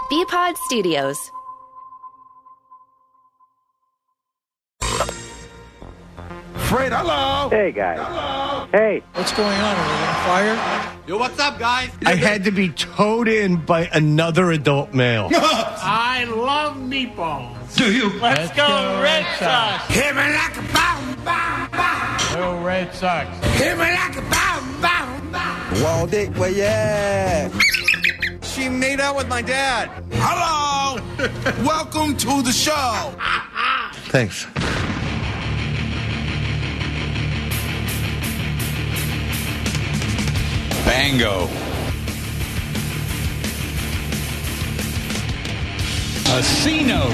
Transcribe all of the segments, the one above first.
BPod Studios. Fred, hello. Hey, guys. Hello. Hey. What's going on? Are we on fire? Yo, what's up, guys? I had to be towed in by another adult male. I love meatballs. Do you? Let's go Red Sox. Hit me like a bomb, bomb, bomb. Go Red Sox. Hit me like a bomb, bomb, bomb. Walt Dick, where you at? She made out with my dad. Hello. Welcome to the show. Thanks. Bango. A C note.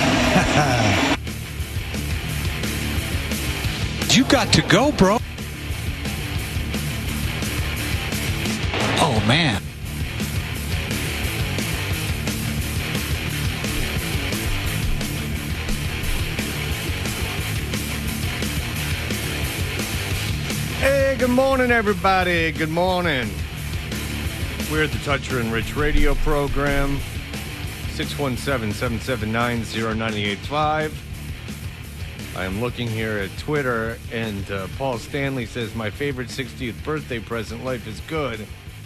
You got to go, bro. Oh, man. Hey, good morning, everybody. Good morning. We're at the Toucher and Rich radio program, 617-779-0985. I am looking here at Twitter, and Paul Stanley says, my favorite 60th birthday present, life is good.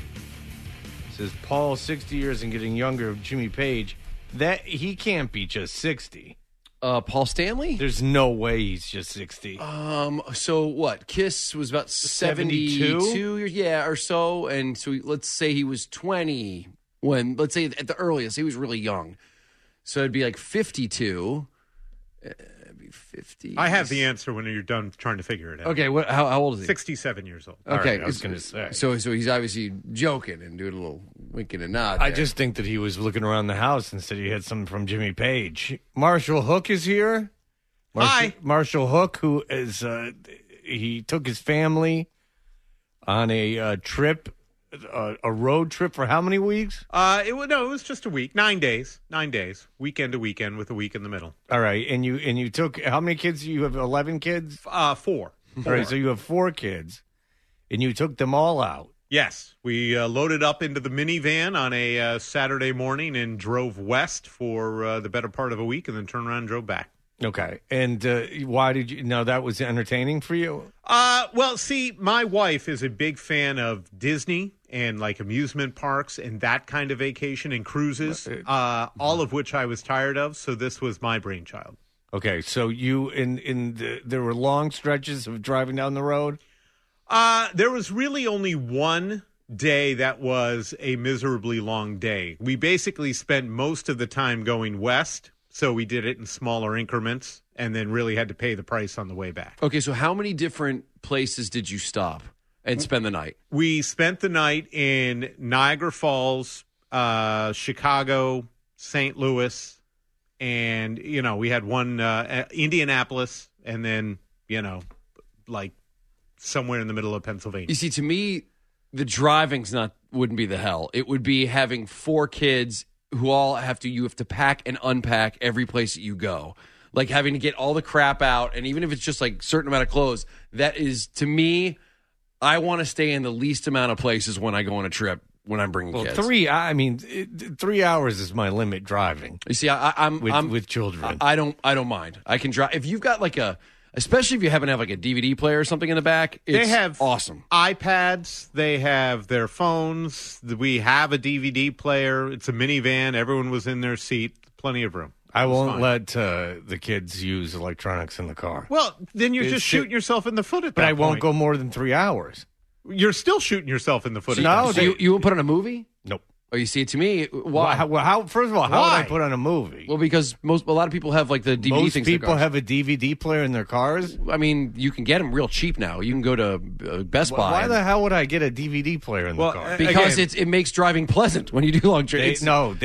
Says, Paul, 60 years and getting younger, Jimmy Page. That he can't be just 60. Paul Stanley? There's no way he's just 60. So what? Kiss was about 72 years, yeah, or so. And so let's say he was 20 when, let's say at the earliest, he was really young. So it'd be like 52. It'd be 50. I have the answer when you're done trying to figure it out. Okay, how old is he? 67 years old. Okay, I was going to say. So he's obviously joking and doing a little winking and nod. I just think that he was looking around the house and said he had something from Jimmy Page. Marshall Hook is here. Hi. Marshall Hook, who is, he took his family on a trip, a road trip for how many weeks? It was just a week. 9 days. 9 days. Weekend to weekend with a week in the middle. All right. And you took, how many kids? You have 11 kids? 4. All right. So you have 4 kids, and you took them all out. Yes. We loaded up into the minivan on a Saturday morning and drove west for the better part of a week and then turned around and drove back. Okay. And why did you, now that was entertaining for you? Well, see, my wife is a big fan of Disney and like amusement parks and that kind of vacation and cruises, all of which I was tired of. So this was my brainchild. Okay. So you, there were long stretches of driving down the road? There was really only one day that was a miserably long day. We basically spent most of the time going west, so we did it in smaller increments and then really had to pay the price on the way back. Okay, so how many different places did you stop and spend the night? We spent the night in Niagara Falls, Chicago, St. Louis, and, we had one Indianapolis, and then, like somewhere in the middle of Pennsylvania. You see, to me, the driving's wouldn't be the hell. It would be having 4 kids who all you have to pack and unpack every place that you go. Like having to get all the crap out, and even if it's just like certain amount of clothes, that is, to me, I want to stay in the least amount of places when I go on a trip when I'm bringing kids. 3 hours is my limit driving. You see, I'm with children. I don't mind. I can drive. If you've got especially if you happen to have like a DVD player or something in the back, it's they have awesome. iPads, they have their phones. We have a DVD player. It's a minivan. Everyone was in their seat. Plenty of room. I won't let the kids use electronics in the car. Well, then you're just shooting yourself in the foot at that But I point. won't go more than 3 hours. You're still shooting yourself in the foot. No, so you won't put on a movie? Nope. Oh, you see, to me, why? How? First of all, how would I put on a movie? Well, because a lot of people have like the DVD Most things. People have a DVD player in their cars. I mean, you can get them real cheap now. You can go to Best Buy. Why the hell would I get a DVD player in the car? Because it makes driving pleasant when you do long trips.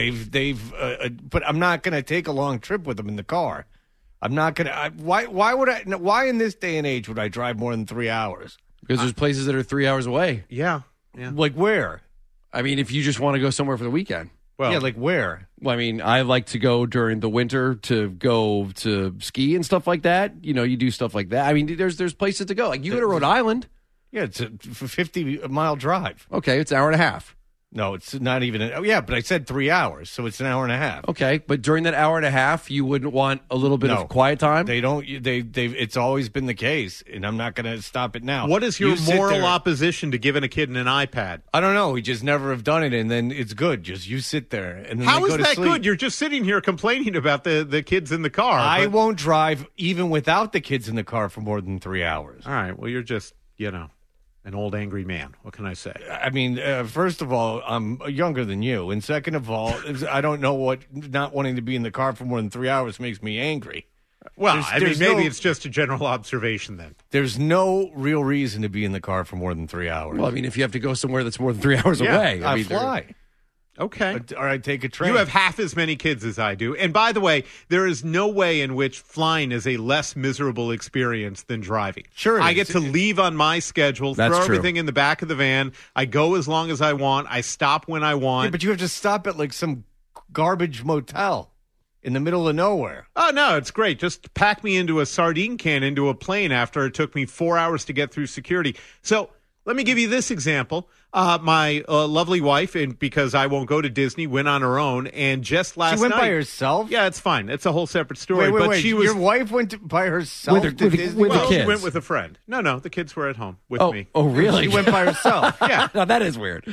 But I'm not going to take a long trip with them in the car. I'm not going to. Why in this day and age would I drive more than 3 hours? Because there's places that are 3 hours away. Yeah. Like where? I mean, if you just want to go somewhere for the weekend. Well, yeah, like where? Well, I mean, I like to go during the winter to go to ski and stuff like that. You do stuff like that. I mean, there's places to go. Like you go to Rhode Island. Yeah, it's a 50-mile drive. Okay, it's an hour and a half. No, it's not even. But I said 3 hours, so it's an hour and a half. Okay, but during that hour and a half, you wouldn't want a little bit of quiet time? They don't. It's always been the case, and I'm not going to stop it now. What is your You sit moral there- opposition to giving a kid an iPad? I don't know. We just never have done it, and then it's good. Just you sit there, and then How they is go to that sleep. good? You're just sitting here complaining about the kids in the car. I but- won't drive even without the kids in the car for more than 3 hours. All right. Well, you're just, an old angry man. What can I say? I mean, first of all, I'm younger than you, and second of all, I don't know what not wanting to be in the car for more than 3 hours makes me angry. Well, There's maybe no- it's just a general observation then. There's no real reason to be in the car for more than 3 hours. Well, I mean, if you have to go somewhere that's more than 3 hours away. I mean, fly. Okay. Or I take a train. You have half as many kids as I do. And by the way, there is no way in which flying is a less miserable experience than driving. Sure it I is. get to leave on my schedule, That's throw true. everything in the back of the van. I go as long as I want. I stop when I want. Yeah, but you have to stop at like some garbage motel in the middle of nowhere. Oh, no, it's great. Just pack me into a sardine can into a plane after it took me 4 hours to get through security. So let me give you this example. My lovely wife, and because I won't go to Disney, went on her own. And just last She went night, by herself? Yeah, it's fine. It's a whole separate story. Wait. She was Your wife went by herself With to the- Disney with the World? She kids. went with a friend. No, the kids were at home with me. Oh, really? She went by herself. Yeah. Now, that is weird.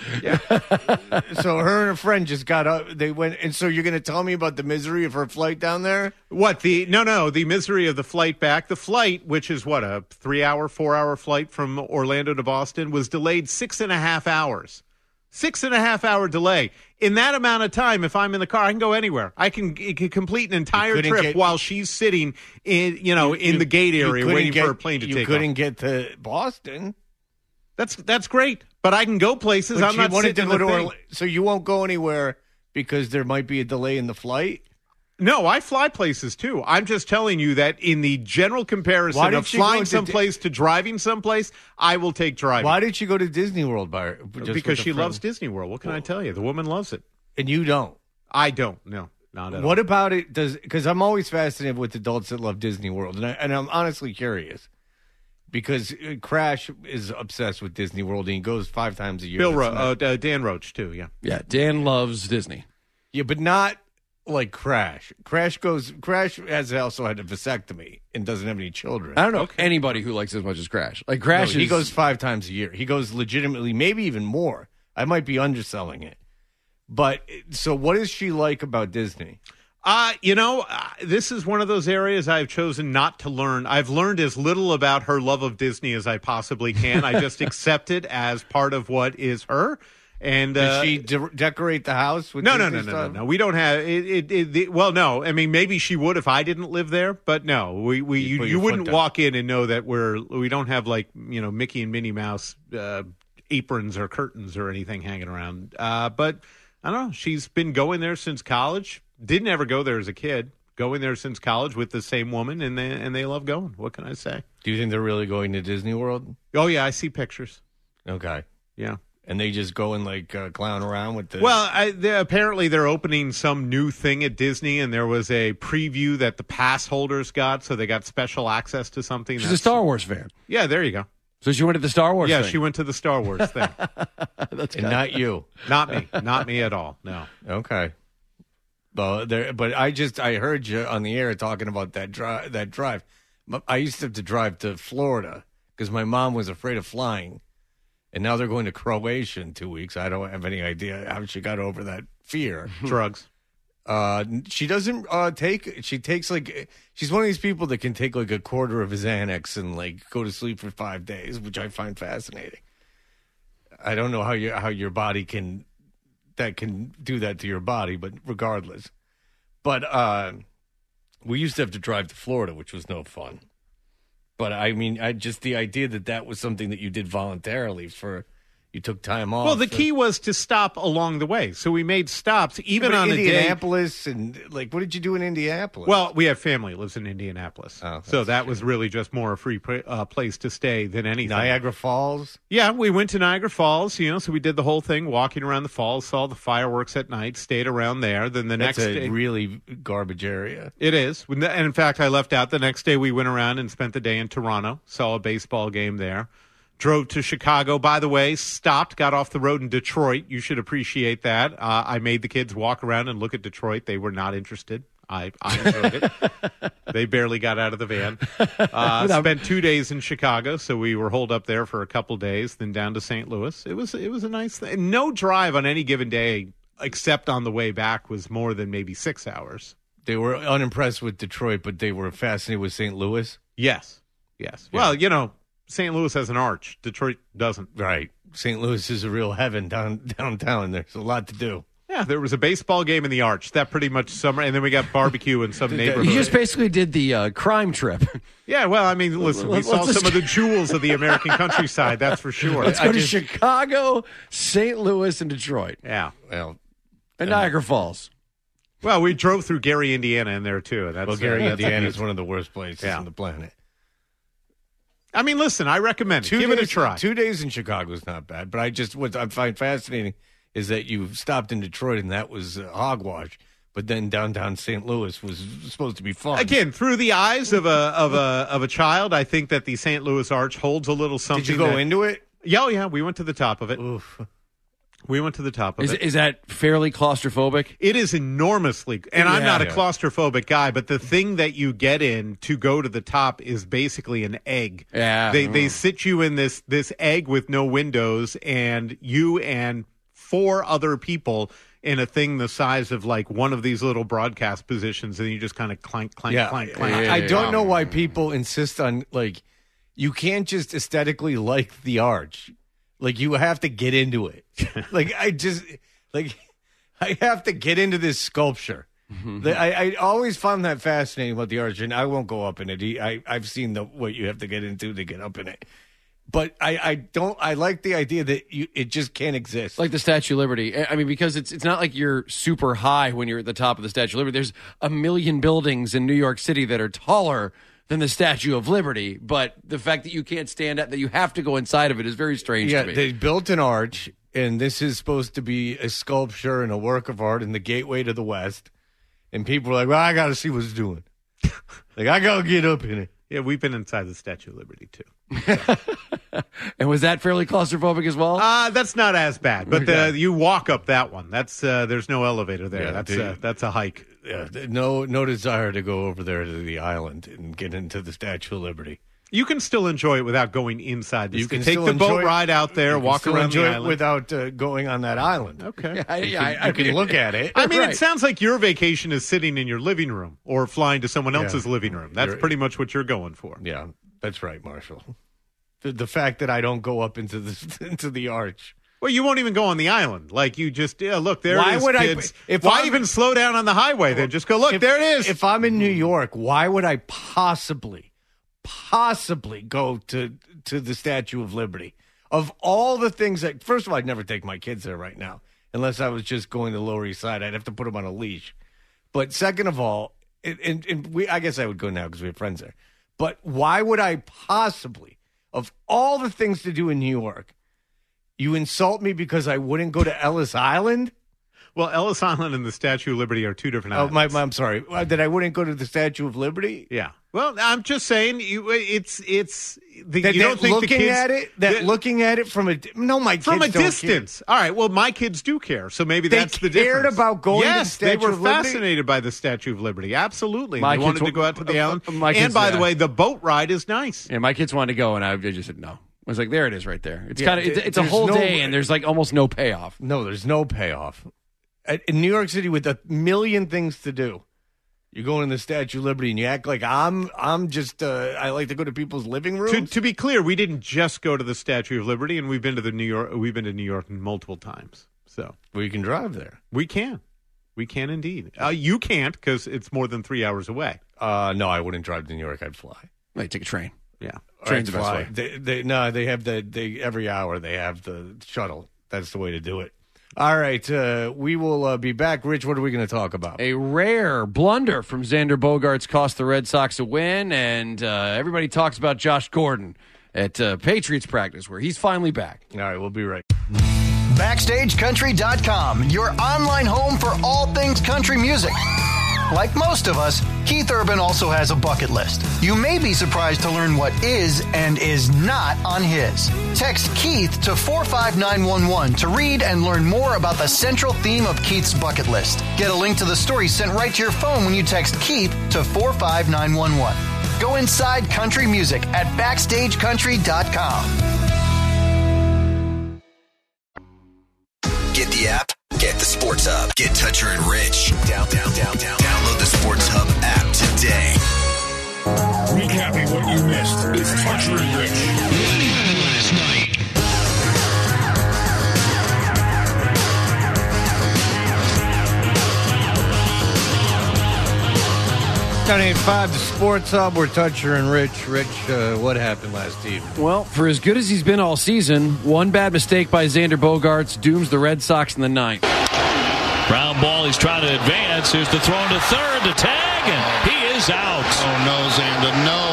So her and her friend just got up. They went, and so you're going to tell me about the misery of her flight down there? What the misery of the flight back. The flight, which is what, a 3 hour, 4 hour flight from Orlando to Boston, was delayed 6.5 hours. 6.5 hour delay. In that amount of time, if I'm in the car, I can go anywhere. I can complete an entire couldn't trip get- while she's sitting in in the gate You area couldn't waiting get- for a plane to you take couldn't off. get to Boston. That's great, but I can go places. But I'm she not wanted sitting to in go the to thing. So you won't go anywhere because there might be a delay in the flight? No, I fly places too. I'm just telling you that in the general Why comparison did of she go flying to someplace to driving someplace, I will take driving. Why did she go to Disney World by her? Just Because with a she friend? loves Disney World. What can I tell you? The woman loves it. And you don't. I don't. No, not at all. What about it? Because I'm always fascinated with adults that love Disney World, and I'm honestly curious because Crash is obsessed with Disney World, and he goes 5 times a year. Dan Roach too. Yeah. Yeah, Dan loves Disney. Yeah, but not like Crash. Crash has also had a vasectomy and doesn't have any children. I don't know anybody who likes it as much as Crash. Like Crash, He is- goes 5 times a year. He goes legitimately, maybe even more. I might be underselling it. But so, what is she like about Disney? This is one of those areas I've chosen not to learn. I've learned as little about her love of Disney as I possibly can. I just accept it as part of what is her. And Does she decorate the house with No. Disney stuff? We don't have it. Well, no. I mean, maybe she would if I didn't live there, but no. You put your wouldn't foot down. walk in and know that we don't have like Mickey and Minnie Mouse aprons or curtains or anything hanging around. But I don't know. She's been going there since college. Didn't ever go there as a kid. Going there since college with the same woman, and they love going. What can I say? Do you think they're really going to Disney World? Oh yeah, I see pictures. Okay. Yeah. And they just go and like clown around with the. Well, apparently they're opening some new thing at Disney, and there was a preview that the pass holders got, so they got special access to something. she's a Star Wars fan. Yeah, there you go. So she went to the Star Wars Yeah, thing. she went to the Star Wars thing. That's and not you. Not me at all. No. Okay. Well, but I heard you on the air talking about that drive. I used to have to drive to Florida because my mom was afraid of flying, and now they're going to Croatia in 2 weeks. I don't have any idea how she got over that fear. Drugs. She doesn't she takes like, she's one of these people that can take like a quarter of his Xanax and like go to sleep for 5 days, which I find fascinating. I don't know how your body can do that to your body, but regardless. But we used to have to drive to Florida, which was no fun. But I mean, just the idea that was something that you did voluntarily you took time off. Well, the key was to stop along the way. So we made stops even But on a day. Indianapolis, and like, what did you do in Indianapolis? Well, we have family lives in Indianapolis. Oh, so that was really just more a free place to stay than anything. Niagara Falls. Yeah, we went to Niagara Falls, so we did the whole thing, walking around the falls, saw the fireworks at night, stayed around there. Then the That's next a day. really garbage area. It is. And in fact, I left out the next day we went around and spent the day in Toronto, saw a baseball game there. Drove to Chicago. By the way, stopped, got off the road in Detroit. You should appreciate that. I made the kids walk around and look at Detroit. They were not interested. I enjoyed it. They barely got out of the van. Spent 2 days in Chicago, so we were holed up there for a couple days, then down to St. Louis. It was a nice thing. No drive on any given day, except on the way back, was more than maybe 6 hours. They were unimpressed with Detroit, but they were fascinated with St. Louis. Yes. Yeah. Well, St. Louis has an arch. Detroit doesn't. Right. St. Louis is a real heaven downtown. There's a lot to do. Yeah, there was a baseball game in the arch. That pretty much summer, and then we got barbecue in some neighborhood. You just basically did the crime trip. Yeah, well, I mean, listen, we saw some of the jewels of the American countryside, that's for sure. Let's go to Chicago, St. Louis, and Detroit. Yeah. Well, and Niagara Falls. Well, we drove through Gary, Indiana in there, too. Gary, Indiana is one of the worst places on the planet. I mean, listen, I recommend it. Give it a try. 2 days in Chicago is not bad, but what I find fascinating is that you stopped in Detroit and that was hogwash, but then downtown St. Louis was supposed to be fun. Again, through the eyes of a child, I think that the St. Louis Arch holds a little something. Did you go into it? Yeah, we went to the top of it. Oof. We went to the top of it. Is that fairly claustrophobic? It is enormously, and I'm not a claustrophobic guy, but the thing that you get in to go to the top is basically an egg. Yeah. They sit you in this egg with no windows, and you and 4 other people in a thing the size of like one of these little broadcast positions, and you just kind of clank, clank. I don't know why people insist on, like, you can't just aesthetically like the arch. Like, you have to get into it. I have to get into this sculpture. Mm-hmm. I always found that fascinating about the arch, and I won't go up in it. I've seen what you have to get into to get up in it. But I like the idea that it just can't exist. Like the Statue of Liberty. I mean, because it's not like you're super high when you're at the top of the Statue of Liberty. There's a million buildings in New York City that are taller than the Statue of Liberty. But the fact that you can't stand that you have to go inside of it is very strange to me. Yeah, they built an arch, and this is supposed to be a sculpture and a work of art in the gateway to the West. And people are like, well, I got to see what it's doing. Like, I got to get up in it. Yeah, we've been inside the Statue of Liberty, too. And was that fairly claustrophobic as well? That's not as bad, but you walk up that one. That's there's no elevator there. Yeah, that's a hike. Yeah, no desire to go over there to the island and get into the Statue of Liberty. You can still enjoy it without going inside. You can take the boat ride out there, walk around the island without going on that island. Okay, you can look at it. I mean, It sounds like your vacation is sitting in your living room or flying to someone else's living room. That's pretty much what you're going for. Yeah, that's right, Marshall. The fact that I don't go up into the arch. Well, you won't even go on the island. Like, you just, look, there it is, kids. Why even slow down on the highway then? Just go, look, there it is. If I'm in New York, why would I possibly go to the Statue of Liberty? Of all the things that, first of all, I'd never take my kids there right now. Unless I was just going to the Lower East Side. I'd have to put them on a leash. But second of all, I guess I would go now because we have friends there. But why would I possibly, of all the things to do in New York, you insult me because I wouldn't go to Ellis Island? Well, Ellis Island and the Statue of Liberty are two different islands. I'm sorry. That I wouldn't go to the Statue of Liberty? Yeah. Well, I'm just saying, it's you don't think looking the kids, looking at it from a my kids from a don't distance. Care. All right. Well, my kids do care, so maybe that's the difference. They cared about going to the Statue of Liberty? Yes, they were fascinated by the Statue of Liberty. Absolutely. They wanted to go out to the island. And by the way, the boat ride is nice. Yeah, my kids wanted to go, and I just said no. I was like, there it is right there. It's it's a whole day, and there's like almost no payoff. No, there's no payoff. In New York City, with a million things to do, you go in the Statue of Liberty and you act like I'm just I like to go to people's living rooms. To be clear, we didn't just go to the Statue of Liberty, and we've been to New York multiple times. So we can drive there. We can indeed. You can't because it's more than 3 hours away. No, I wouldn't drive to New York. I'd fly. I'd take a train. Yeah, train's the best way. They have every hour they have the shuttle. That's the way to do it. All right, we will be back. Rich, what are we going to talk about? A rare blunder from Xander Bogaerts cost the Red Sox a win, and everybody talks about Josh Gordon at Patriots practice, where he's finally back. All right, we'll be right. BackstageCountry.com, your online home for all things country music. Like most of us, Keith Urban also has a bucket list. You may be surprised to learn what is and is not on his. Text Keith to 45911 to read and learn more about the central theme of Keith's bucket list. Get a link to the story sent right to your phone when you text Keith to 45911. Go inside country music at BackstageCountry.com. Get the app, get the Sports Hub, get Toucher and Rich. Download the Sports Hub app today. Recapping what you missed is Toucher and Rich. Last night. 985, the Sports Hub. We're Toucher and Rich. Rich, what happened last evening? Well, for as good as he's been all season, one bad mistake by Xander Bogaerts dooms the Red Sox in the ninth. Ground ball, he's trying to advance. Here's the throw to third, to tag, and he is out. Oh, no, Xander, no.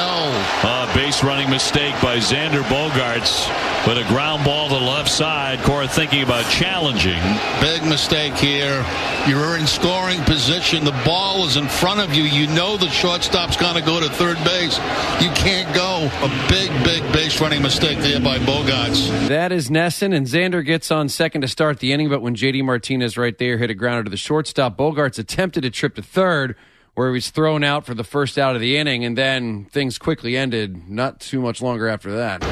Base running mistake by Xander Bogaerts with a ground ball to the left side. Cora thinking about challenging. Big mistake here. You're in scoring position. The ball is in front of you. You know the shortstop's going to go to third base. You can't go. A big base running mistake there by Bogaerts. That is Nesson, and Xander gets on second to start the inning, but when J.D. Martinez right there hit a grounder to the shortstop, Bogaerts attempted a trip to third, where he was thrown out for the first out of the inning, and then things quickly ended not too much longer after that.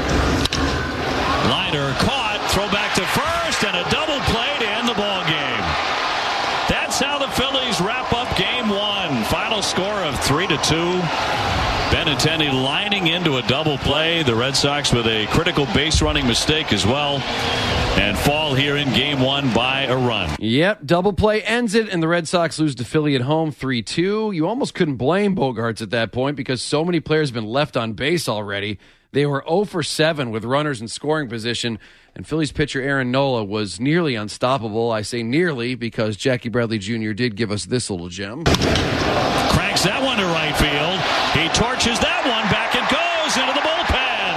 Liner caught, throw back to first, and a double play to end the ball game. That's how the Phillies wrap up game one. Final score of 3-2. Benintendi lining into a double play. The Red Sox with a critical base running mistake as well, and fall here in game one by a run. Yep, double play ends it, and the Red Sox lose to Philly at home 3-2. You almost couldn't blame Bogaerts at that point because so many players have been left on base already. They were 0 for 7 with runners in scoring position, and Phillies pitcher Aaron Nola was nearly unstoppable. I say nearly because Jackie Bradley Jr. did give us this little gem. Cranks that one to right field. He torches that one back and goes into the bullpen.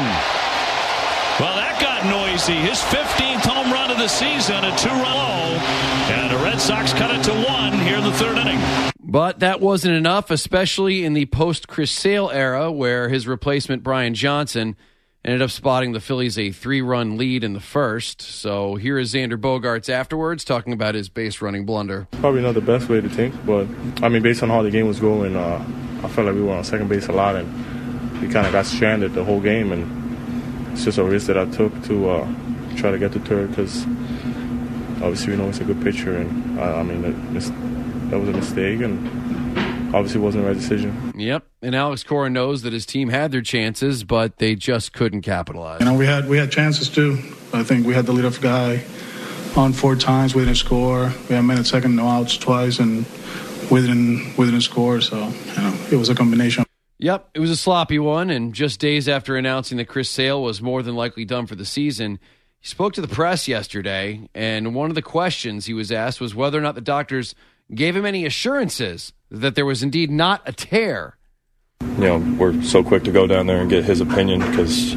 Well, that got noisy. His 15th home run of the season, a 2-run low, and the Red Sox cut it to 1 here in the third inning. But that wasn't enough, especially in the post-Chris Sale era where his replacement, Brian Johnson, ended up spotting the Phillies a 3-run lead in the first. So here is Xander Bogaerts afterwards talking about his base-running blunder. Probably not the best way to think, but, I mean, based on how the game was going, I felt like we were on second base a lot, and we kind of got stranded the whole game, and it's just a risk that I took to try to get to third because obviously we know it's a good pitcher, and, I mean, that was a mistake, and obviously wasn't the right decision. Yep, and Alex Cora knows that his team had their chances, but they just couldn't capitalize. You know, we had chances too. I think we had the leadoff guy on 4 times. We didn't score. We had minute second, no outs twice, and we didn't score. So, you know, it was a combination. Yep, it was a sloppy one, and just days after announcing that Chris Sale was more than likely done for the season, he spoke to the press yesterday, and one of the questions he was asked was whether or not the doctors gave him any assurances that there was indeed not a tear. You know, we're so quick to go down there and get his opinion because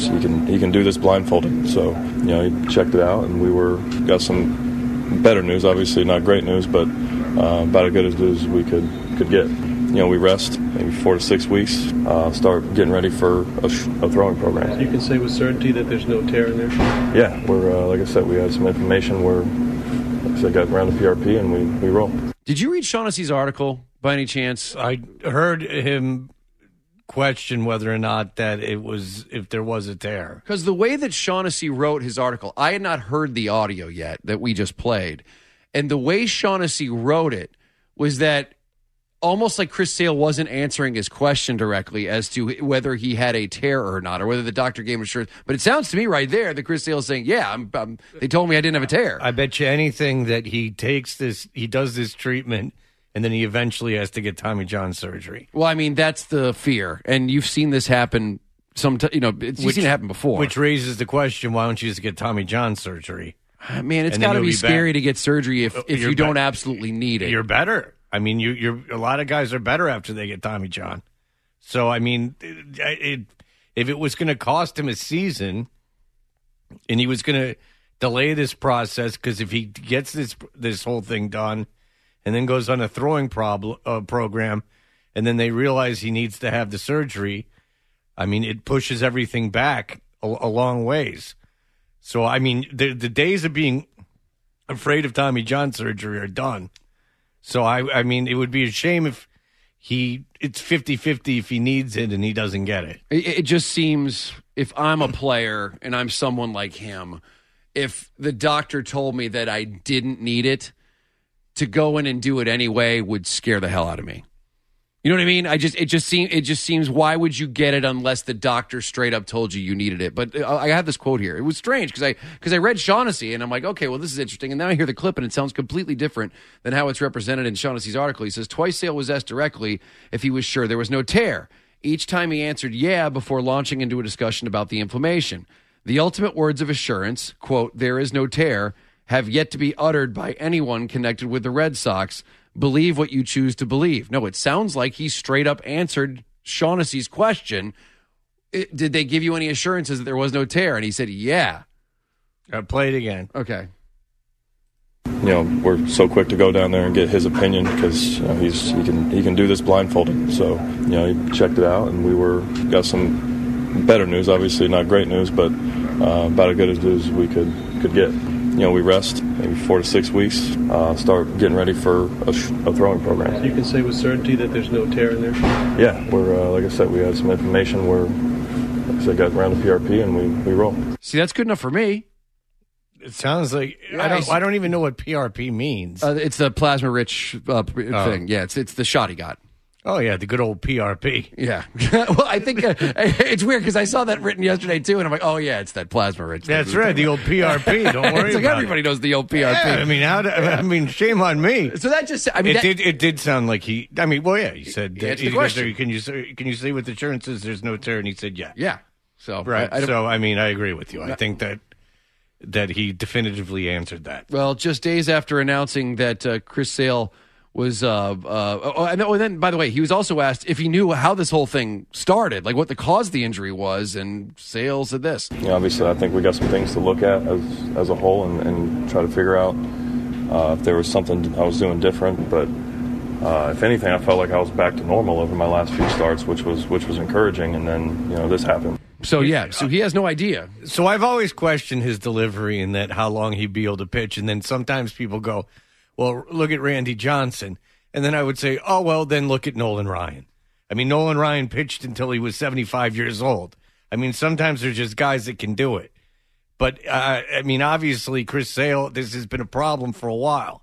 he can do this blindfolded. So, you know, he checked it out, and we got some better news. Obviously, not great news, but about as good as we could get. You know, we rest maybe 4 to 6 weeks, start getting ready for a throwing program. So you can say with certainty that there's no tear in there? Yeah, we're like I said, we had some information where I got around the PRP and we roll. Did you read Shaughnessy's article by any chance? I heard him question whether or not that if there was a tear. Because the way that Shaughnessy wrote his article, I had not heard the audio yet that we just played. And the way Shaughnessy wrote it was that almost like Chris Sale wasn't answering his question directly as to whether he had a tear or not, or whether the doctor gave him assurance. But it sounds to me right there that Chris Sale is saying, yeah, they told me I didn't have a tear. I bet you anything that he does this treatment, and then he eventually has to get Tommy John surgery. Well, I mean, that's the fear. And you've seen this happen you've seen it happen before. Which raises the question, why don't you just get Tommy John surgery? Man, it's got to be scary to get surgery if you don't absolutely need it. You're better. I mean, you're a lot of guys are better after they get Tommy John. So, I mean, if it was going to cost him a season and he was going to delay this process, because if he gets this whole thing done and then goes on a throwing program, and then they realize he needs to have the surgery, I mean, it pushes everything back a long ways. So, I mean, the days of being afraid of Tommy John surgery are done. So, I mean, it would be a shame if it's 50-50 if he needs it and he doesn't get it. It just seems, if I'm a player and I'm someone like him, if the doctor told me that I didn't need it, to go in and do it anyway would scare the hell out of me. You know what I mean? It just seems, why would you get it unless the doctor straight up told you needed it? But I have this quote here. It was strange because I read Shaughnessy and I'm like, okay, well, this is interesting. And then I hear the clip and it sounds completely different than how it's represented in Shaughnessy's article. He says, twice Sale was asked directly if he was sure there was no tear. Each time he answered yeah before launching into a discussion about the inflammation. The ultimate words of assurance, quote, there is no tear, have yet to be uttered by anyone connected with the Red Sox. Believe what you choose to believe. No, it sounds like he straight up answered Shaughnessy's question. Did they give you any assurances that there was no tear? And he said, yeah. Play it again. Okay. We're so quick to go down there and get his opinion because he can do this blindfolded. So, he checked it out, and we got some better news. Obviously, not great news, but about as good as news we could get. We rest maybe 4 to 6 weeks, start getting ready for a throwing program. So you can say with certainty that there's no tear in there? Yeah, we're like I said, we had some information where, like I said, got around the PRP and we roll. See, that's good enough for me. It sounds like I don't even know what PRP means. It's the plasma-rich thing. Yeah, it's the shot he got. Oh, yeah, the good old PRP. Yeah. Well, I think it's weird because I saw that written yesterday, too, and I'm like, oh, yeah, it's that plasma-rich. That's right, the old PRP. Don't worry it's like about everybody knows the old PRP. Yeah, I mean, shame on me. So that just, it did sound like he said, the question. Can you say with assurances there's no tear? And he said, yeah. Yeah. So, right. I agree with you. I think that he definitively answered that. Well, just days after announcing that Chris Sale was and then, by the way, he was also asked if he knew how this whole thing started, like what the cause of the injury was, and Sale said this. Obviously, I think we got some things to look at as a whole and try to figure out if there was something I was doing different. But if anything, I felt like I was back to normal over my last few starts, which was encouraging. And then this happened. So he has no idea. So I've always questioned his delivery and that how long he'd be able to pitch, and then sometimes people go, well, look at Randy Johnson. And then I would say, oh, well, then look at Nolan Ryan. I mean, Nolan Ryan pitched until he was 75 years old. I mean, sometimes there's just guys that can do it. But, I mean, obviously, Chris Sale, this has been a problem for a while.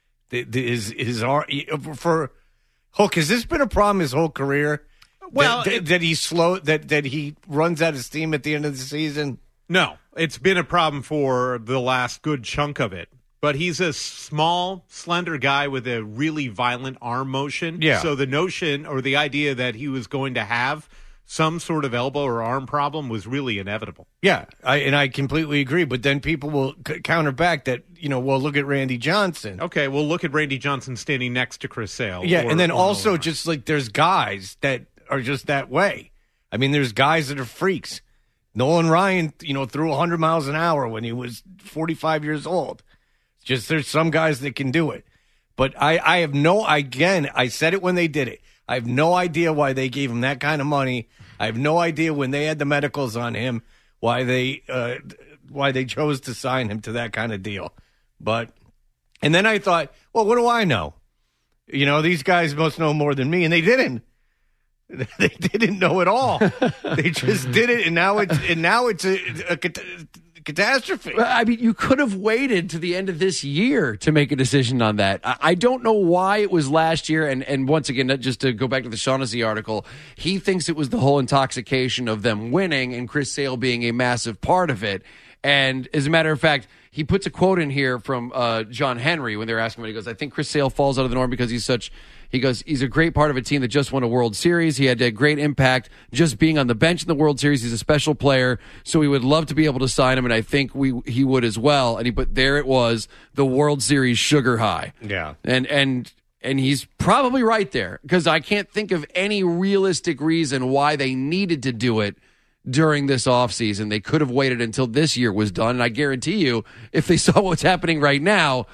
For Hook, has this been a problem his whole career? Well, that he's slow, that he runs out of steam at the end of the season? No, it's been a problem for the last good chunk of it. But he's a small, slender guy with a really violent arm motion. Yeah. So the notion or the idea that he was going to have some sort of elbow or arm problem was really inevitable. Yeah, I completely agree. But then people will counter back that, well, look at Randy Johnson. Okay, well, look at Randy Johnson standing next to Chris Sale. Yeah, and then also just like there's guys that are just that way. I mean, there's guys that are freaks. Nolan Ryan, threw 100 miles an hour when he was 45 years old. Just there's some guys that can do it. But I have I said it when they did it. I have no idea why they gave him that kind of money. I have no idea when they had the medicals on him, why they chose to sign him to that kind of deal. And then I thought, well, what do I know? These guys must know more than me, and they didn't. They didn't know at all. They just did it, and now it's a catastrophe. I mean, you could have waited to the end of this year to make a decision on that. I don't know why it was last year. And once again, just to go back to the Shaughnessy article, he thinks it was the whole intoxication of them winning and Chris Sale being a massive part of it. And as a matter of fact, he puts a quote in here from John Henry when they're asking him. He goes, I think Chris Sale falls out of the norm because he's a great part of a team that just won a World Series. He had a great impact just being on the bench in the World Series. He's a special player, so we would love to be able to sign him, and I think he would as well. But there it was, the World Series sugar high. Yeah. And he's probably right there because I can't think of any realistic reason why they needed to do it during this offseason. They could have waited until this year was done, and I guarantee you, if they saw what's happening right now,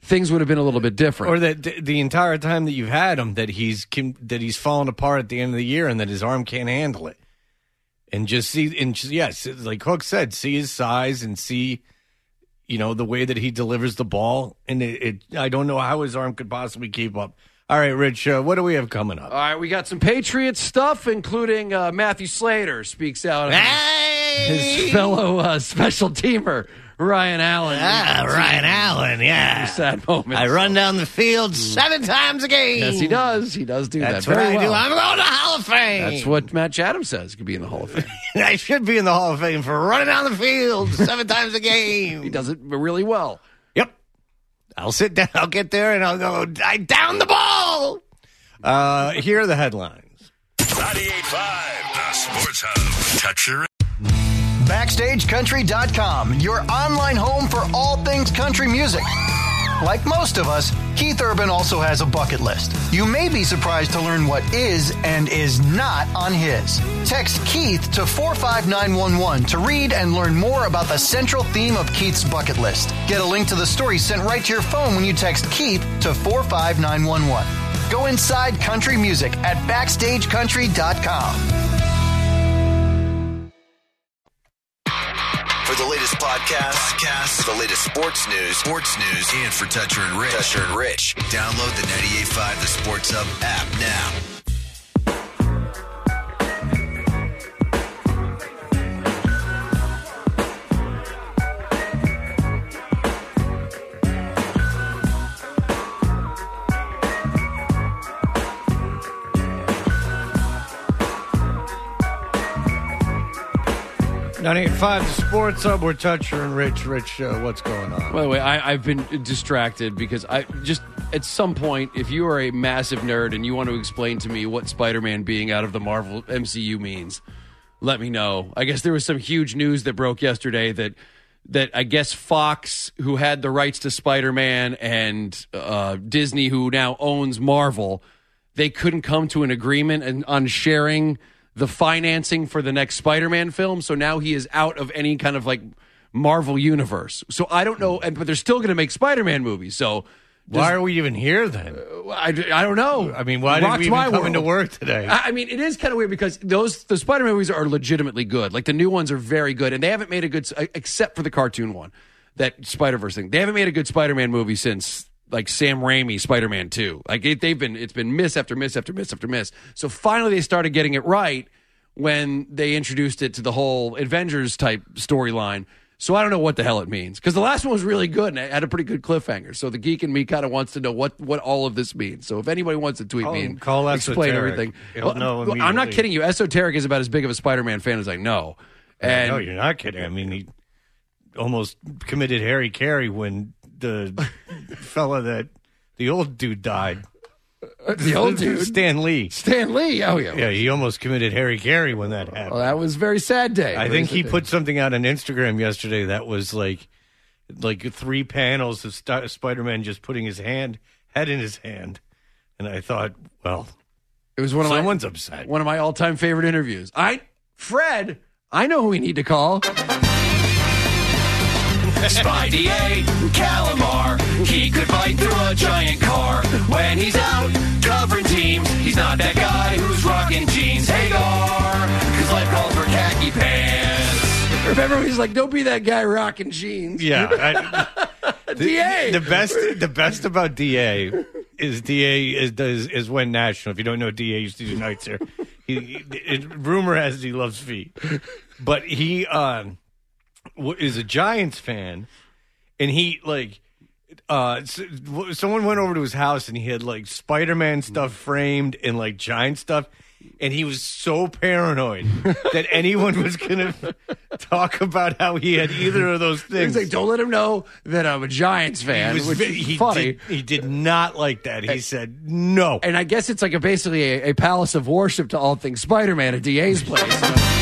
things would have been a little bit different. Or that the entire time that you've had him, that he's fallen apart at the end of the year, and that his arm can't handle it. And yes, like Hook said, see his size and see, the way that he delivers the ball. And I don't know how his arm could possibly keep up. All right, Rich, what do we have coming up? All right, we got some Patriots stuff, including Matthew Slater speaks out on his fellow special teamer, Ryan Allen. Ryan Allen, yeah. Sad moment. I run down the field 7 times a game. Yes, he does. He does do That's that very what I well. do. I'm going to Hall of Fame. That's what Matt Chatham says. He could be in the Hall of Fame. I should be in the Hall of Fame for running down the field 7 times a game. He does it really well. Yep. I'll sit down. I'll get there, and I'll go, I down the ball. Here are the headlines. 98.5, the Sports Hub. Touch your... BackstageCountry.com, your online home for all things country music. Like most of us, Keith Urban also has a bucket list. You may be surprised to learn what is and is not on his. Text Keith to 45911 to read and learn more about the central theme of Keith's bucket list. Get a link to the story sent right to your phone when you text Keith to 45911. Go inside country music at BackstageCountry.com. For the latest podcasts, the latest sports news, and for Toucher and Rich, download the 98.5 The Sports Hub app now. .98.5 The Sports Hub. We're Toucher and Rich. Rich, what's going on? By the way, I've been distracted because I just, at some point, if you are a massive nerd and you want to explain to me what Spider-Man being out of the Marvel MCU means, let me know. I guess there was some huge news that broke yesterday that I guess Fox, who had the rights to Spider-Man, and Disney, who now owns Marvel, they couldn't come to an agreement on sharing the financing for the next Spider-Man film, so now he is out of any kind of Marvel universe. So I don't know, but they're still going to make Spider-Man movies. So why are we even here then? I don't know. I mean, why did we even come into work today? I mean, it is kind of weird because the Spider-Man movies are legitimately good. Like the new ones are very good, and they haven't made a good, except for the cartoon one, that Spider-Verse thing. They haven't made a good Spider-Man movie since Sam Raimi Spider-Man 2. It's been miss after miss after miss after miss. So finally they started getting it right when they introduced it to the whole Avengers type storyline. So I don't know what the hell it means, because the last one was really good and it had a pretty good cliffhanger. So the geek in me kind of wants to know what all of this means. So if anybody wants to tweet me and explain everything. I'm not kidding you. Esoteric is about as big of a Spider-Man fan as I know. And no, you're not kidding. I mean, he almost committed Harry Carey when the fella that the old dude died. The old dude? Stan Lee. Stan Lee? Oh, yeah. Yeah, he almost committed Harry Carey when that happened. Well, that was a very sad day. I think he put something out on Instagram yesterday that was like 3 panels of Spider-Man just putting his head in his hand. And I thought, well, it was someone's upset. One of my all-time favorite interviews. Fred, I know who we need to call. Spidey A, Calamar, he could fight through a giant car. When he's out covering teams, he's not that guy who's rocking jeans. Hagar, cause life calls for khaki pants. Remember, he's like, don't be that guy rocking jeans. Yeah. DA. The best about DA is when National. If you don't know, DA used to do nights here. Rumor has it he loves feet. But he is a Giants fan, and he someone went over to his house and he had Spider-Man stuff framed and Giant stuff, and he was so paranoid that anyone was gonna talk about how he had either of those things. He's like, don't let him know that I'm a Giants fan. He did not like that. He said no, and I guess it's basically a palace of worship to all things Spider-Man at DA's place.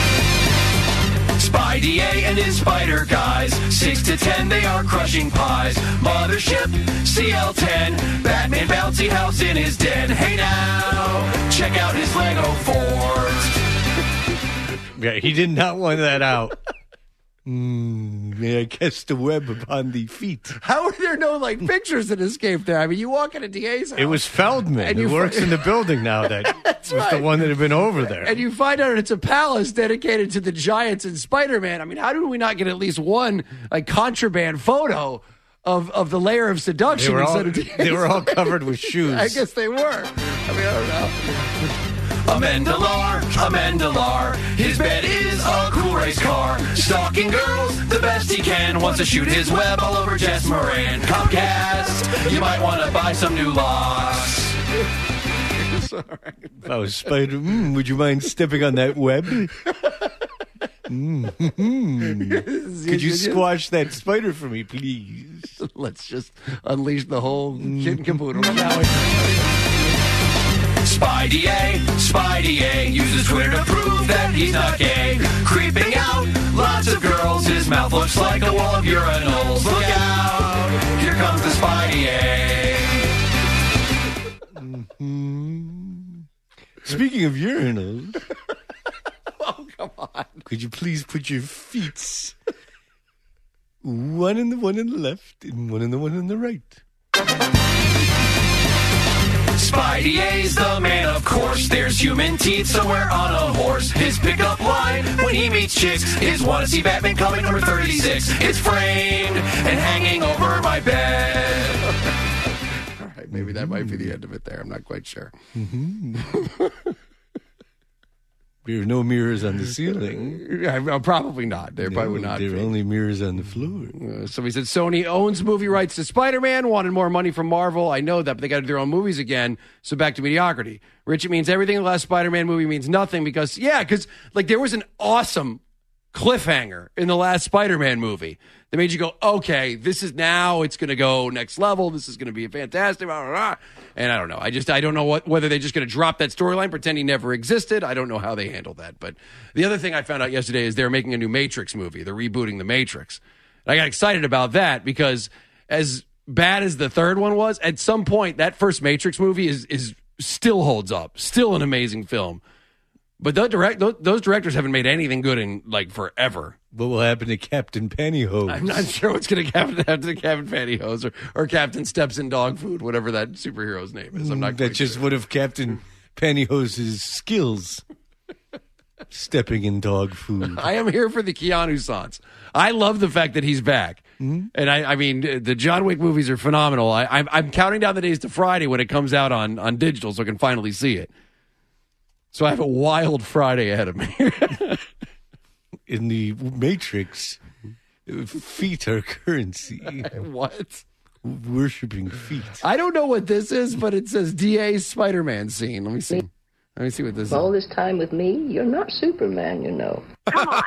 Spidey A and his spider guys, 6 to 10 they are crushing pies. Mothership, CL10, Batman bouncy house in his den. Hey now, check out his Lego fort. Yeah, he did not want that out. May I cast the web upon the feet? How are there no pictures that escaped there? I mean, you walk in a DA's house. It was Feldman, who works in the building now. That was the one that had been over there. And you find out it's a palace dedicated to the Giants and Spider-Man. I mean, how did we not get at least one contraband photo of the layer of seduction? They were all covered with shoes. I guess they were. I mean, I don't know. Amendolar, his bed is a cool race car. Stalking girls the best he can. Wants to shoot his web all over Jess Moran. Comcast, you might want to buy some new locks. If I was Spider, would you mind stepping on that web? Could you squash that spider for me, please? Let's just unleash the whole kit and caboodle, shall we? Spidey uses Twitter to prove that he's not gay. Creeping out lots of girls. His mouth looks like a wall of urinals. Look out, here comes the Spidey. Speaking of urinals, oh, come on. Could you please put your feet one in the left and one in the right? Spidey's the man, of course. There's human teeth somewhere on a horse. His pickup line when he meets chicks is "Wanna see Batman coming number 36." It's framed and hanging over my bed. All right, maybe that might be the end of it there. I'm not quite sure. There are no mirrors on the ceiling. Probably not. There probably would not be. There are only mirrors on the floor. Somebody said Sony owns movie rights to Spider-Man, wanted more money from Marvel. I know that, but they got to do their own movies again, so back to mediocrity. Rich, it means everything in the last Spider-Man movie means nothing because there was an awesome cliffhanger in the last Spider-Man movie that made you go, okay, this is now, it's going to go next level. This is going to be fantastic. Blah, blah, blah. And I don't know. I don't know whether they're just going to drop that storyline, pretend he never existed. I don't know how they handle that. But the other thing I found out yesterday is they're making a new Matrix movie. They're rebooting The Matrix. And I got excited about that because as bad as the third one was, at some point, that first Matrix movie is still holds up. Still an amazing film. But those directors haven't made anything good in forever. What will happen to Captain Pantyhose? I'm not sure what's going to happen to Captain Pantyhose or Captain Steps in Dog Food, whatever that superhero's name is. I'm not. That's just one of Captain Pantyhose's skills. Stepping in dog food. I am here for the Keanu Sans. I love the fact that he's back. Mm-hmm. And I mean, the John Wick movies are phenomenal. I'm counting down the days to Friday when it comes out on digital so I can finally see it. So I have a wild Friday ahead of me. In the Matrix, feet are currency. What? Worshipping feet. I don't know what this is, but it says DA's Spider-Man scene. Let me see. Let me see what this is. All this time with me, you're not Superman, you know. Come on.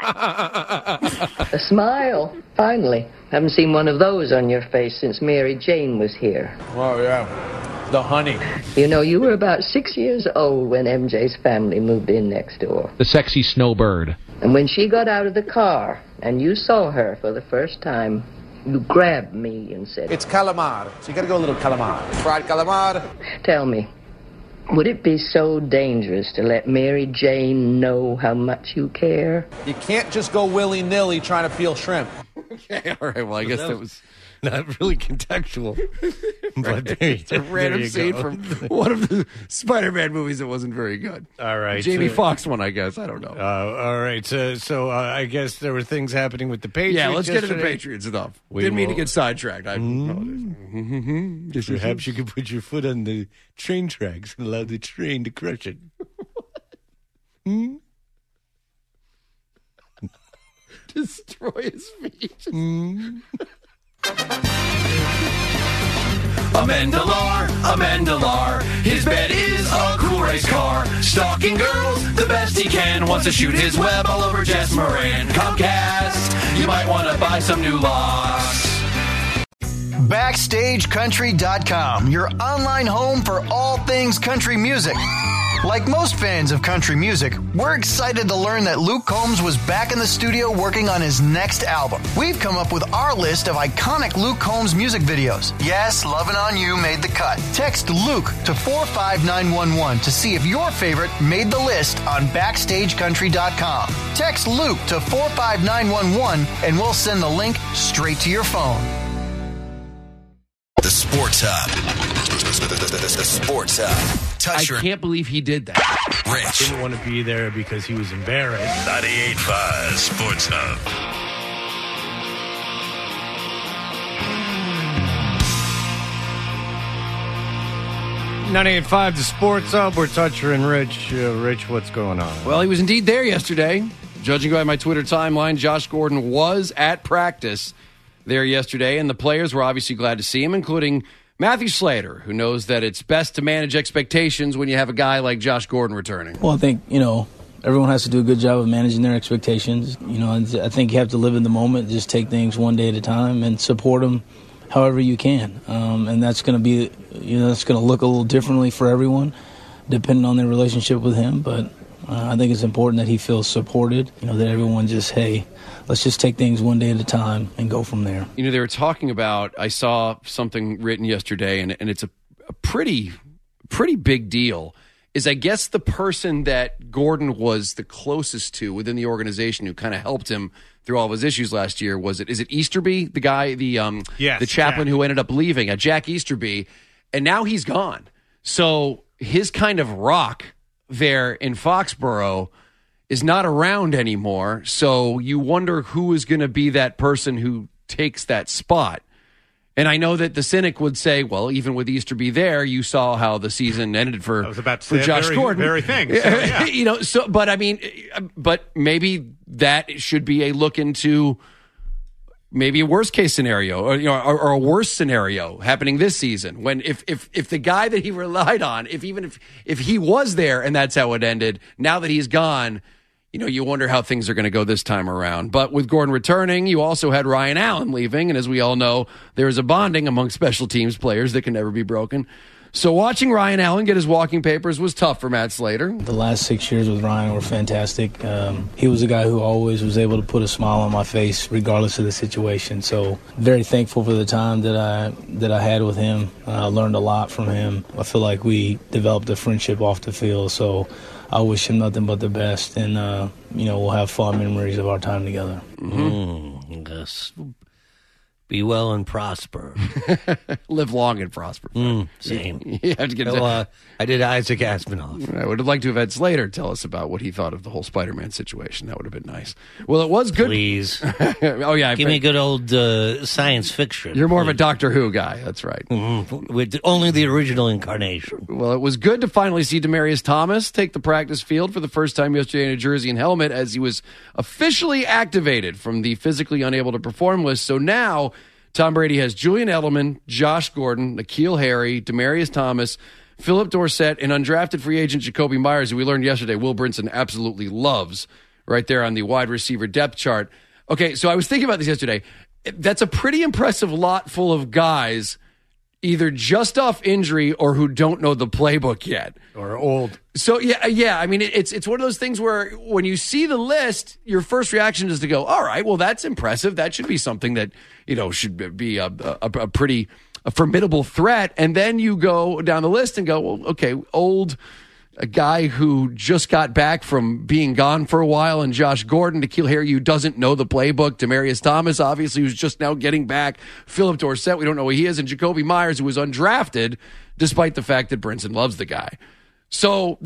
A smile. Finally. Haven't seen one of those on your face since Mary Jane was here. Oh, yeah. The honey. You know, you were about 6 years old when MJ's family moved in next door. The sexy snowbird. And when she got out of the car and you saw her for the first time, you grabbed me and said, "It's calamari, so you gotta go a little calamari. Fried calamari." Tell me, would it be so dangerous to let Mary Jane know how much you care? You can't just go willy-nilly trying to peel shrimp. Okay, all right, well, I guess that was not really contextual. But it's a random scene from one of the Spider-Man movies that wasn't very good. All right. Jamie Foxx one, I guess. I don't know. All right. So I guess there were things happening with the Patriots. Yeah, let's get into the Patriots stuff. Didn't mean to get sidetracked. Perhaps you could put your foot on the train tracks and allow the train to crush it. Destroy his feet. Amendolar, his bed is a cool race car. Stalking girls the best he can. Wants to shoot his web all over Jess Moran. Comcast, you might want to buy some new locks. BackstageCountry.com, your online home for all things country music. Like most fans of country music, we're excited to learn that Luke Combs was back in the studio working on his next album. We've come up with our list of iconic Luke Combs music videos. Yes, Lovin' On You made the cut. Text Luke to 45911 to see if your favorite made the list on BackstageCountry.com. Text Luke to 45911 and we'll send the link straight to your phone. The Sports Hub. The Sports Hub. I can't believe he did that. Rich. Didn't want to be there because he was embarrassed. 98.5 Sports Hub. .98.5 The Sports Hub. We're Toucher and Rich. Rich, what's going on? Well, he was indeed there yesterday. Judging by my Twitter timeline, Josh Gordon was at practice there yesterday, and the players were obviously glad to see him, including Matthew Slater, who knows that it's best to manage expectations when you have a guy like Josh Gordon returning. Well, I think, everyone has to do a good job of managing their expectations. I think you have to live in the moment, just take things one day at a time and support them however you can. And that's going to be, that's going to look a little differently for everyone, depending on their relationship with him. But I think it's important that he feels supported, that everyone just, hey, let's just take things one day at a time and go from there. They were talking about, I saw something written yesterday, and it's a pretty big deal, is I guess the person that Gordon was the closest to within the organization who kind of helped him through all of his issues last year, is it Easterby, the guy, the chaplain who ended up leaving, Jack Easterby, and now he's gone. So his kind of rock there in Foxborough is not around anymore, so you wonder who is going to be that person who takes that spot. And I know that the cynic would say, well, even with Easterby there, you saw how the season ended for Josh Gordon. Very thing. So, yeah. But maybe that should be a look into maybe a worst case scenario, or a worse scenario happening this season. When if the guy that he relied on, if he was there and that's how it ended, now that he's gone, you wonder how things are going to go this time around. But with Gordon returning, you also had Ryan Allen leaving, and as we all know, there is a bonding among special teams players that can never be broken. So watching Ryan Allen get his walking papers was tough for Matt Slater. The last 6 years with Ryan were fantastic. He was a guy who always was able to put a smile on my face regardless of the situation. So very thankful for the time that I had with him. I learned a lot from him. I feel like we developed a friendship off the field. So I wish him nothing but the best. And, we'll have fond memories of our time together. Yes. Be well and prosper. Live long and prosper. Same. You have to get I did Isaac Asimov. I would have liked to have had Slater tell us about what he thought of the whole Spider-Man situation. That would have been nice. Well, it was good. Please. Oh, yeah. Give me good old science fiction. You're more of a Doctor Who guy. That's right. With only the original incarnation. Well, it was good to finally see Demaryius Thomas take the practice field for the first time yesterday in a jersey and helmet as he was officially activated from the physically unable to perform list. So now Tom Brady has Julian Edelman, Josh Gordon, N'Keal Harry, Demaryius Thomas, Philip Dorsett, and undrafted free agent Jacoby Myers, who we learned yesterday Will Brinson absolutely loves, right there on the wide receiver depth chart. Okay, so I was thinking about this yesterday. That's a pretty impressive lot full of guys, either just off injury or who don't know the playbook yet. Or old. So, yeah. I mean, it's one of those things where when you see the list, your first reaction is to go, all right, well, that's impressive. That should be something that, should be a pretty formidable threat. And then you go down the list and go, well, okay, a guy who just got back from being gone for a while, and Josh Gordon, N'Keal Harry, who doesn't know the playbook, Demaryius Thomas, obviously, who's just now getting back, Philip Dorsett, we don't know who he is, and Jacoby Myers, who was undrafted, despite the fact that Brinson loves the guy. So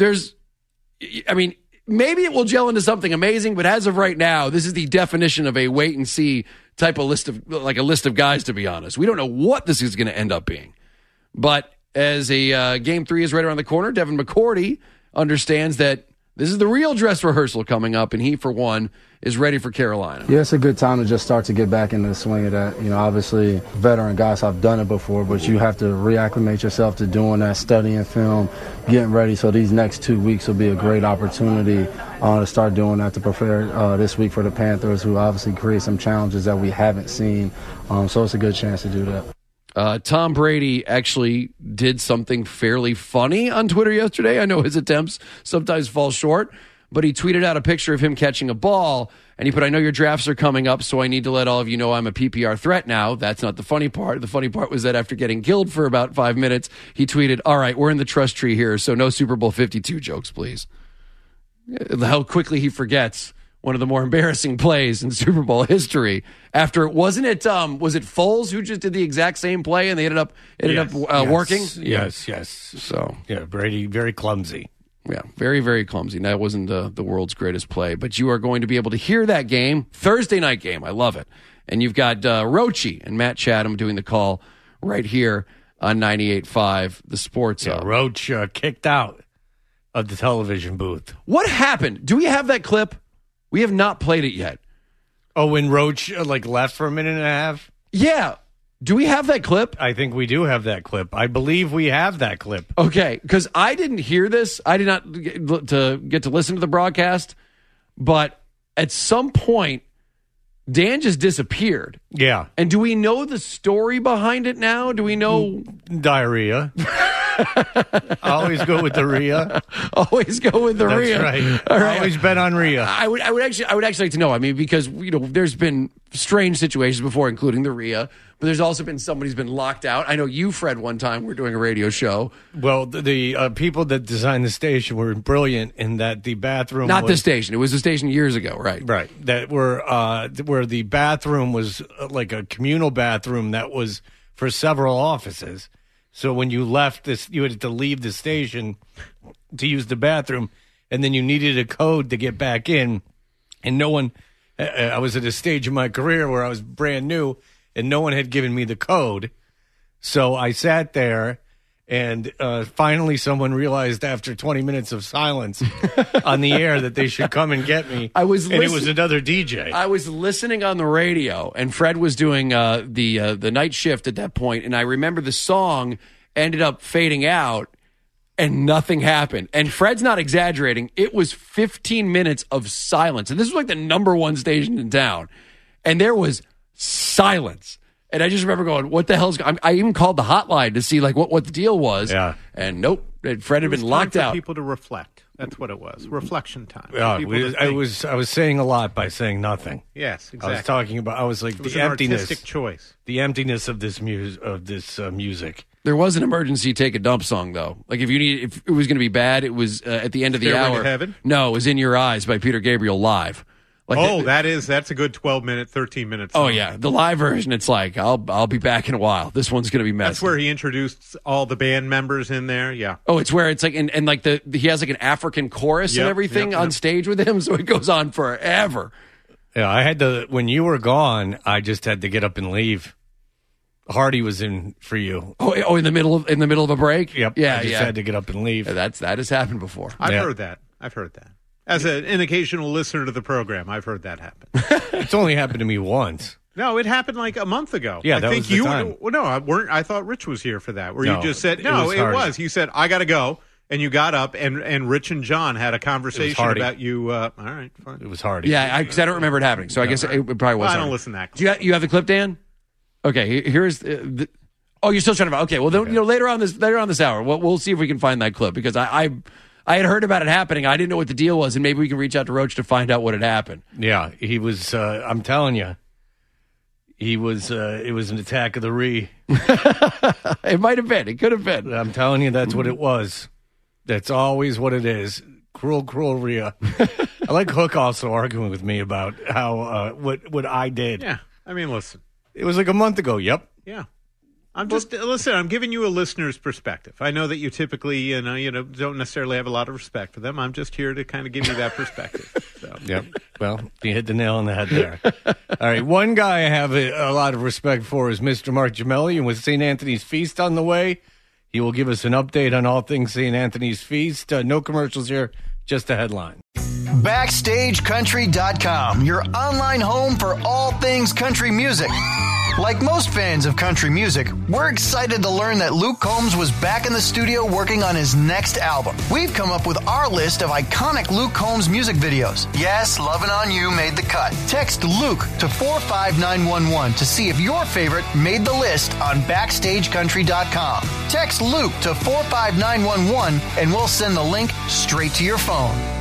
maybe it will gel into something amazing, but as of right now, this is the definition of a wait and see type of list of guys, to be honest. We don't know what this is going to end up being. But as Game 3 is right around the corner, Devin McCourty understands that this is the real dress rehearsal coming up, and he, for one, is ready for Carolina. Yeah, it's a good time to just start to get back into the swing of that. Obviously, veteran guys have done it before, but you have to reacclimate yourself to doing that, studying film, getting ready. So these next 2 weeks will be a great opportunity to start doing that, to prepare this week for the Panthers, who obviously create some challenges that we haven't seen. So it's a good chance to do that. Tom Brady actually did something fairly funny on Twitter yesterday. I know his attempts sometimes fall short, but he tweeted out a picture of him catching a ball, and he put, "I know your drafts are coming up, so I need to let all of you know I'm a PPR threat now." That's not the funny part. The funny part was that after getting killed for about 5 minutes, he tweeted, "All right, we're in the trust tree here, so no Super Bowl 52 jokes, please." How quickly he forgets one of the more embarrassing plays in Super Bowl history. After, was it Foles who just did the exact same play and they ended up working? Yes. So yeah, Brady very clumsy. Yeah, very, very clumsy. That wasn't the world's greatest play, but you are going to be able to hear that game, Thursday night game. I love it. And you've got Rochi and Matt Chatham doing the call right here on 98.5, the Sports Hub. Roach kicked out of the television booth. What happened? Do we have that clip? We have not played it yet. Oh, when Roach left for a minute and a half? Yeah. Do we have that clip? I think we do have that clip. I believe we have that clip. Okay, because I didn't hear this. I did not get to listen to the broadcast, but at some point, Dan just disappeared. Yeah. And do we know the story behind it now? Do we know? Diarrhea. Always go with the Rhea. Always go with the Rhea. That's right. All right. Always bet on Rhea. I would actually like to know. I mean, because there's been strange situations before, including the Rhea, but there's also been somebody who's been locked out. I know you, Fred, one time we're doing a radio show. Well, the people that designed the station were brilliant in that the bathroom the station. It was the station years ago, right? Right. That where the bathroom was like a communal bathroom that was for several offices. So when you left this, you had to leave the station to use the bathroom, and then you needed a code to get back in. And no one, I was at a stage in my career where I was brand new, and no one had given me the code. So I sat there, and finally someone realized after 20 minutes of silence on the air that they should come and get me. It was another DJ. I was listening on the radio, and Fred was doing the night shift at that point, and I remember the song ended up fading out, and nothing happened. And Fred's not exaggerating. It was 15 minutes of silence. And this was like the number one station in town. And there was silence. And I just remember going, what the hell's going on? I even called the hotline to see what the deal was. Yeah. And nope, Fred had been locked out. People to reflect. That's what it was. Reflection time. Yeah, I was saying a lot by saying nothing. Yes, exactly. I was talking about. I was like, it was the an emptiness. Artistic choice. The emptiness of this music. There was an emergency take a dump song though. Like if it was going to be bad, it was at the end of the Stairway hour. to Heaven? No, it was In Your Eyes by Peter Gabriel live. That's a good 12-minute, 13-minute song. Oh yeah, the live version. It's like I'll be back in a while. This one's going to be messy. That's where he introduced all the band members in there. Yeah. Oh, it's where it's like and like he has like an African chorus and everything on stage with him, so it goes on forever. Yeah, I had to. When you were gone, I just had to get up and leave. Hardy was in for you. Oh, in the middle of a break. Yep. Yeah, I just had to get up and leave. That has happened before. I've heard that. As an occasional listener to the program, I've heard that happen. It's only happened to me once. No, it happened like a month ago. Yeah, I think was the time. Well, no, I weren't. I thought Rich was here for that. Where No, you just said it was. He said I got to go, and you got up, and Rich and John had a conversation about you. All right, fine. It was Hardy. Yeah, because I don't remember it happening. So I guess it probably was. Well, I don't Hardy. listen to that. Do you have the clip, Dan? Okay, here's oh, you're still trying to. Okay, well, later on this hour, we'll see if we can find that clip because I had heard about it happening. I didn't know what the deal was, and maybe we can reach out to Roach to find out what had happened. Yeah, he was. I'm telling you, he was. It was an attack of the Rhea. It might have been. It could have been. I'm telling you, that's what it was. That's always what it is. Cruel Rhea. I like Hook also arguing with me about how what I did. Yeah, I mean, listen. It was like a month ago. Yep. Yeah. I'm giving you a listener's perspective. I know that you typically, don't necessarily have a lot of respect for them. I'm just here to kind of give you that perspective. So. Yep. Well, you hit the nail on the head there. All right. One guy I have a lot of respect for is Mr. Mark Gemelli, and with St. Anthony's Feast on the way, he will give us an update on all things St. Anthony's Feast. No commercials here, just a headline. BackstageCountry.com, your online home for all things country music. Like most fans of country music, we're excited to learn that Luke Combs was back in the studio working on his next album. We've come up with our list of iconic Luke Combs music videos. Yes, Lovin' On You made the cut. Text Luke to 45911 to see if your favorite made the list on BackstageCountry.com. Text Luke to 45911 and we'll send the link straight to your phone.